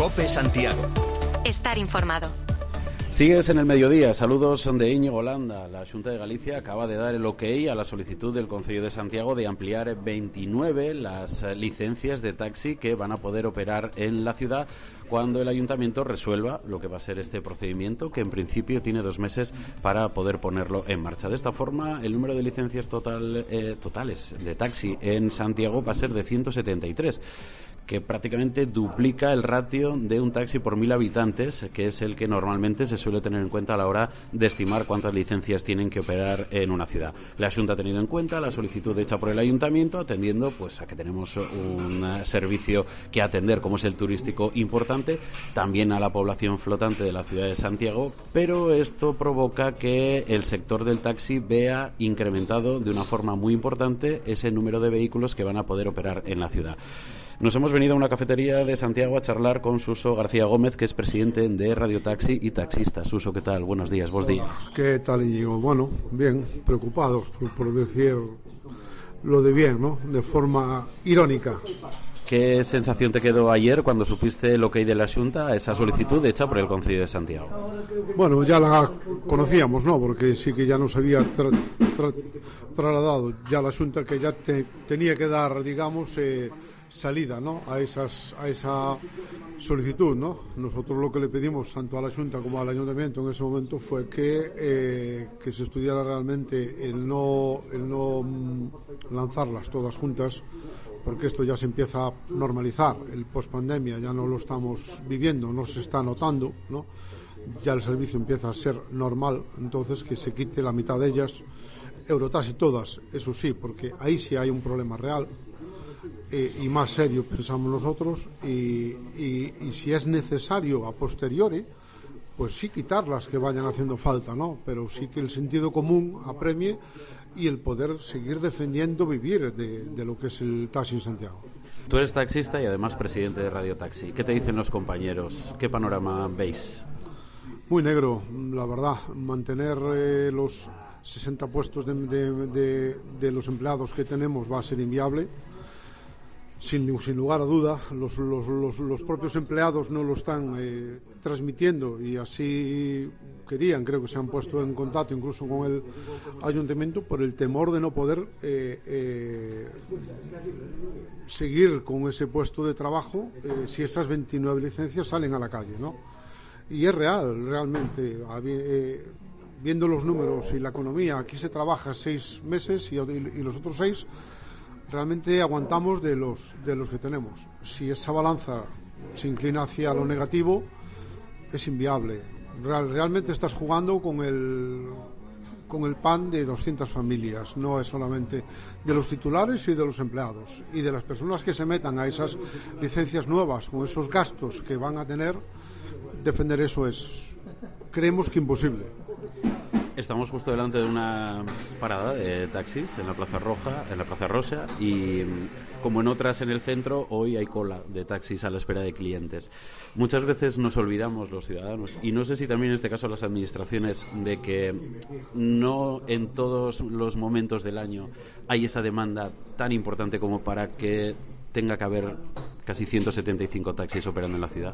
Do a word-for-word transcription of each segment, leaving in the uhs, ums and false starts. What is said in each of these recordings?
COPE Santiago. Estar informado. Sigues en el mediodía. Saludos de Íñigo Landa. La Xunta de Galicia acaba de dar el ok a la solicitud del Concello de Santiago de ampliar veintinueve las licencias de taxi que van a poder operar en la ciudad cuando el Ayuntamiento resuelva lo que va a ser este procedimiento, que en principio tiene dos meses para poder ponerlo en marcha. De esta forma, el número de licencias total, eh, totales de taxi en Santiago va a ser de ciento setenta y tres, que prácticamente duplica el ratio de un taxi por mil habitantes, que es el que normalmente se suele tener en cuenta a la hora de estimar cuántas licencias tienen que operar en una ciudad. La Xunta ha tenido en cuenta la solicitud hecha por el Ayuntamiento, atendiendo pues a que tenemos un servicio que atender, como es el turístico, importante, también a la población flotante de la ciudad de Santiago, pero esto provoca que el sector del taxi vea incrementado de una forma muy importante ese número de vehículos que van a poder operar en la ciudad. Nos hemos venido a una cafetería de Santiago a charlar con Suso García Gómez, que es presidente de Radio Taxi y taxista. Suso, ¿qué tal? Buenos días, buenos días. ¿Qué tal, Íñigo? Bueno, bien, preocupados por, por decir lo de bien, ¿no? De forma irónica. ¿Qué sensación te quedó ayer cuando supiste el ok de la Xunta a esa solicitud hecha por el Concello de Santiago? Bueno, ya la conocíamos, ¿no? Porque sí que ya nos había tra- tra- trasladado ya la Xunta que ya te, tenía que dar, digamos, eh, salida, ¿no? A esas a esa solicitud, ¿no? Nosotros lo que le pedimos tanto a la Xunta como al Ayuntamiento en ese momento fue que eh, que se estudiara realmente el no el no mm, lanzarlas todas juntas, porque esto ya se empieza a normalizar. El pospandemia ya no lo estamos viviendo, no se está notando, ¿no? Ya el servicio empieza a ser normal, entonces que se quite la mitad de ellas, Eurotaxi todas, eso sí, porque ahí sí hay un problema real eh, y más serio, pensamos nosotros, y, y, y si es necesario a posteriori, pues sí quitarlas que vayan haciendo falta, ¿no? Pero sí que el sentido común apremie y el poder seguir defendiendo vivir de, de lo que es el taxi en Santiago. Tú eres taxista y además presidente de Radio Taxi. ¿Qué te dicen los compañeros? ¿Qué panorama veis? Muy negro, la verdad. Mantener eh, los sesenta puestos de, de, de, de los empleados que tenemos va a ser inviable. Sin, sin lugar a duda, los, los, los, los propios empleados no lo están eh, transmitiendo y así querían, creo que se han puesto en contacto incluso con el Ayuntamiento por el temor de no poder eh, eh, seguir con ese puesto de trabajo eh, si esas veintinueve licencias salen a la calle, ¿no? Y es real, realmente, eh, viendo los números y la economía, aquí se trabaja seis meses y, y los otros seis realmente aguantamos de los de los que tenemos. Si esa balanza se inclina hacia lo negativo, es inviable. Real, realmente estás jugando con el con el pan de doscientas familias, no es solamente de los titulares y de los empleados y de las personas que se metan a esas licencias nuevas con esos gastos que van a tener. Defender eso es, creemos que imposible. Estamos justo delante de una parada de taxis en la Plaza Roja, en la Plaza Rosa, y como en otras en el centro, hoy hay cola de taxis a la espera de clientes. Muchas veces nos olvidamos los ciudadanos, y no sé si también en este caso las administraciones, de que no en todos los momentos del año hay esa demanda tan importante como para que tenga que haber casi ciento setenta y cinco taxis operando en la ciudad.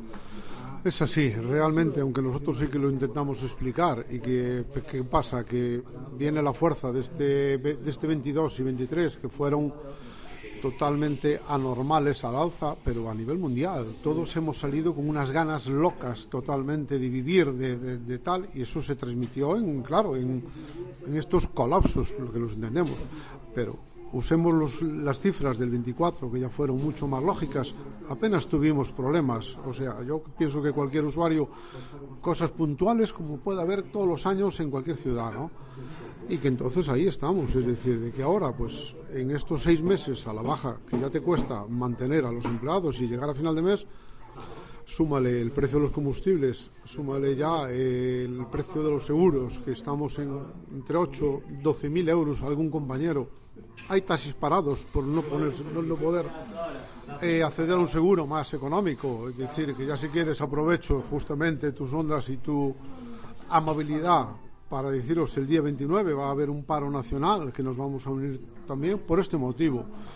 Es así, realmente, aunque nosotros sí que lo intentamos explicar y que, que pasa, que viene la fuerza de este, de este veintidós y veintitrés, que fueron totalmente anormales al alza, pero a nivel mundial. Todos hemos salido con unas ganas locas totalmente de vivir, de, de, de tal, y eso se transmitió, en claro, en, en estos colapsos, lo que los entendemos. Pero usemos los, las cifras del veinticuatro, que ya fueron mucho más lógicas, apenas tuvimos problemas. O sea, yo pienso que cualquier usuario, cosas puntuales como puede haber todos los años en cualquier ciudad, ¿no? Y que entonces ahí estamos, es decir, de que ahora, pues en estos seis meses a la baja, que ya te cuesta mantener a los empleados y llegar a final de mes, súmale el precio de los combustibles, súmale ya el precio de los seguros, que estamos en entre ocho y doce mil euros algún compañero. Hay taxis parados por no, poner, no, no poder eh, acceder a un seguro más económico. Es decir, que ya si quieres aprovecho justamente tus ondas y tu amabilidad para deciros el día veintinueve va a haber un paro nacional que nos vamos a unir también por este motivo.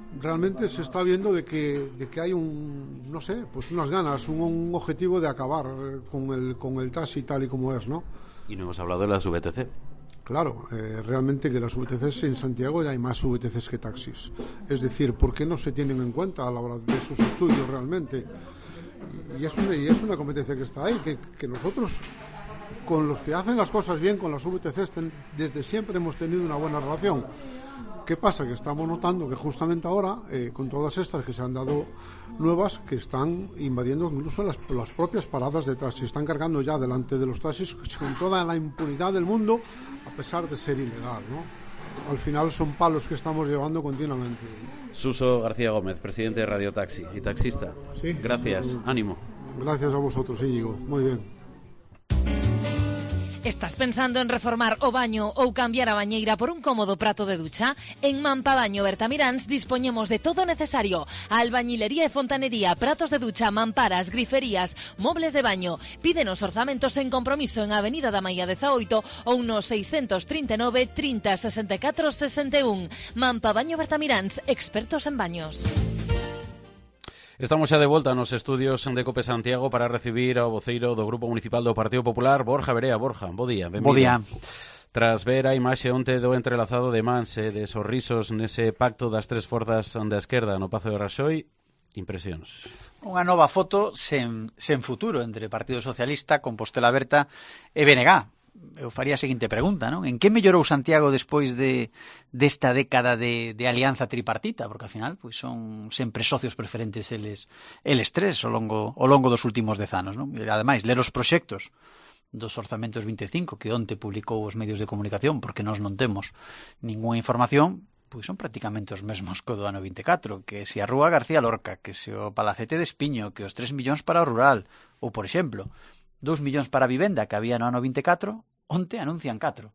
realmente se está viendo de que, de que hay un, no sé, pues unas ganas, un, un objetivo de acabar con el, con el taxi tal y como es, ¿no? Y no hemos hablado de las V T C. Claro, eh, realmente que las V T Cs en Santiago ya hay más V T Cs que taxis. Es decir, ¿por qué no se tienen en cuenta a la hora de sus estudios realmente? Y es una, y es una competencia que está ahí, que, que nosotros, con los que hacen las cosas bien, con las V T Cs, ten, desde siempre hemos tenido una buena relación. ¿Qué pasa? Que estamos notando que justamente ahora, eh, con todas estas que se han dado nuevas, que están invadiendo incluso las, las propias paradas de taxis, están cargando ya delante de los taxis con toda la impunidad del mundo, a pesar de ser ilegal, ¿no? Al final son palos que estamos llevando continuamente. Suso García Gómez, presidente de Radio Taxi y taxista. Sí. Gracias, ánimo. Gracias a vosotros, Íñigo. Muy bien. Estás pensando en reformar o baño ou cambiar a bañeira por un cómodo prato de ducha? En Mampabaño Bertamiráns dispoñemos de todo o necesario: albañilería e fontanería, pratos de ducha, mamparas, griferías, mobles de baño. Pídenos orzamentos en compromiso en Avenida da Maia dezaoito ou no seiscentos trinta e nove, trinta, sesenta e catro, sesenta e un. Mampabaño Bertamiráns, expertos en baños. Estamos xa de volta nos estudios de Cope Santiago para recibir ao voceiro do Grupo Municipal do Partido Popular, Borja Verea. Borja, bo día, benvido. Bo día. Tras ver a imaxe onte do entrelazado de mans e de sorrisos nese pacto das tres forzas da esquerda no Pazo de Raxoi, impresións. Unha nova foto sen, sen futuro entre Partido Socialista, Compostela Berta e B N G. Eu faría a seguinte pregunta, non? En que mellorou Santiago despois de desta década de, de alianza tripartita? Porque ao final pois son sempre socios preferentes eles, eles tres ao longo, ao longo dos últimos dez anos, non? E ademais, ler os proxectos dos orzamentos vinte e cinco que onte publicou os medios de comunicación, porque nós non temos ningunha información, pois son prácticamente os mesmos que o do ano vinte e catro, que se a Rúa García Lorca, que se o Palacete de Espiño, que os tres millóns para o rural, ou, por exemplo, dous millóns para a vivenda que había no ano vinte e catro, onte anuncian catro.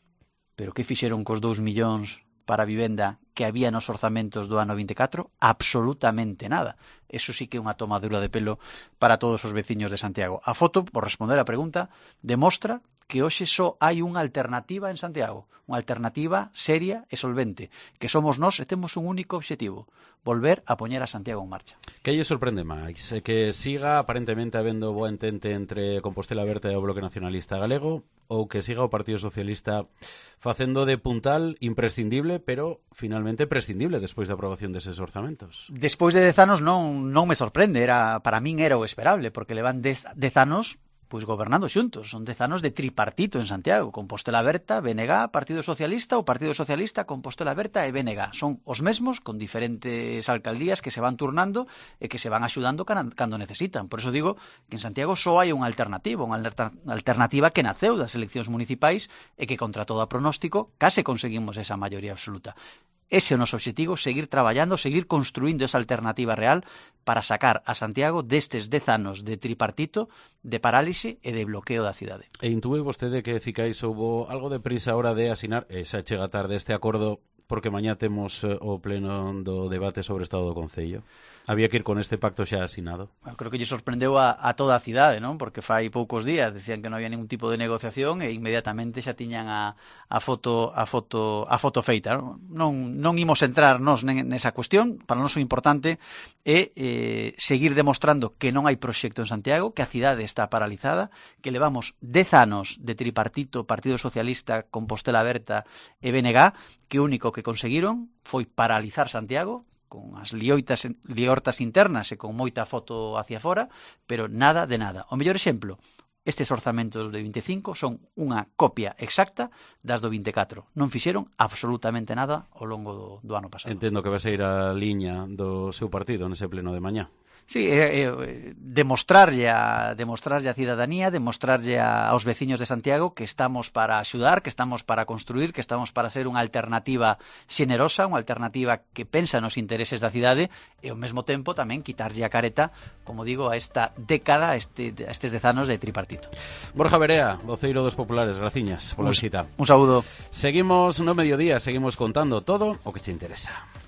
Pero que fixeron cos dous millóns para a vivenda que había nos orzamentos do ano vinte e catro? Absolutamente nada. Eso sí que é unha tomadura de pelo para todos os veciños de Santiago. A foto, por responder a pregunta, demostra que hoxe só hai unha alternativa en Santiago, unha alternativa seria e solvente, que somos nós e temos un único obxectivo: volver a poñer a Santiago en marcha. Que lle sorprende máis? Que siga aparentemente habendo boa entente entre Compostela Berta e o Bloque Nacionalista Galego, ou que siga o Partido Socialista facendo de puntal imprescindible, pero finalmente prescindible despois da aprobación deses orzamentos? Despois de dez anos non, non me sorprende, era, para min era o esperable, porque levan dez anos pois gobernando xuntos. Son dez anos de tripartito en Santiago: Compostela Berta, B N G, Partido Socialista, o Partido Socialista, Compostela Berta e B N G. Son os mesmos, con diferentes alcaldías que se van turnando e que se van axudando cando necesitan. Por eso digo que en Santiago só hai unha alternativa, unha alternativa que naceu das eleccións municipais e que, contra todo pronóstico, case conseguimos esa maioría absoluta. Ese é o noso obxectivo: seguir traballando, seguir construindo esa alternativa real para sacar a Santiago destes dez anos de tripartito, de parálise e de bloqueo da cidade. E intúe vostede que Cicais houbo algo de prisa a hora de asinar, e xa chega tarde, este acordo, porque mañá temos uh, o pleno do debate sobre o Estado do Concello? Había que ir con este pacto xa asinado? Bueno, creo que lle sorprendeu a, a toda a cidade, non? Porque fai poucos días decían que non había ningún tipo de negociación e inmediatamente xa tiñan a, a foto a foto a foto feita, non? Non, non imos entrar nos nesa cuestión. Para nós o importante é eh, seguir demostrando que non hai proxecto en Santiago, que a cidade está paralizada, que levamos dez anos de tripartito, Partido Socialista, Compostela Berta e B N G, que o único que conseguiron foi paralizar Santiago, con as lioitas, liortas internas e con moita foto hacia fora, pero nada de nada. O mellor exemplo: estes orzamentos de vinte e cinco son unha copia exacta das do vinte e catro. Non fixeron absolutamente nada ao longo do, do ano pasado. Entendo que vai ser a liña do seu partido nese pleno de mañá. Sí, eh, eh, demostrarlle a, demostrarlle a cidadanía, demostrarlle a, aos veciños de Santiago que estamos para axudar, que estamos para construir, que estamos para ser unha alternativa xenerosa, unha alternativa que pensa nos intereses da cidade, e ao mesmo tempo tamén quitarlle a careta, como digo, a esta década, a, este, a estes dez anos de tripartito. Borja Verea, voceiro dos populares, graciñas pola visita. Un saúdo. Seguimos no mediodía, seguimos contando todo o que che interesa.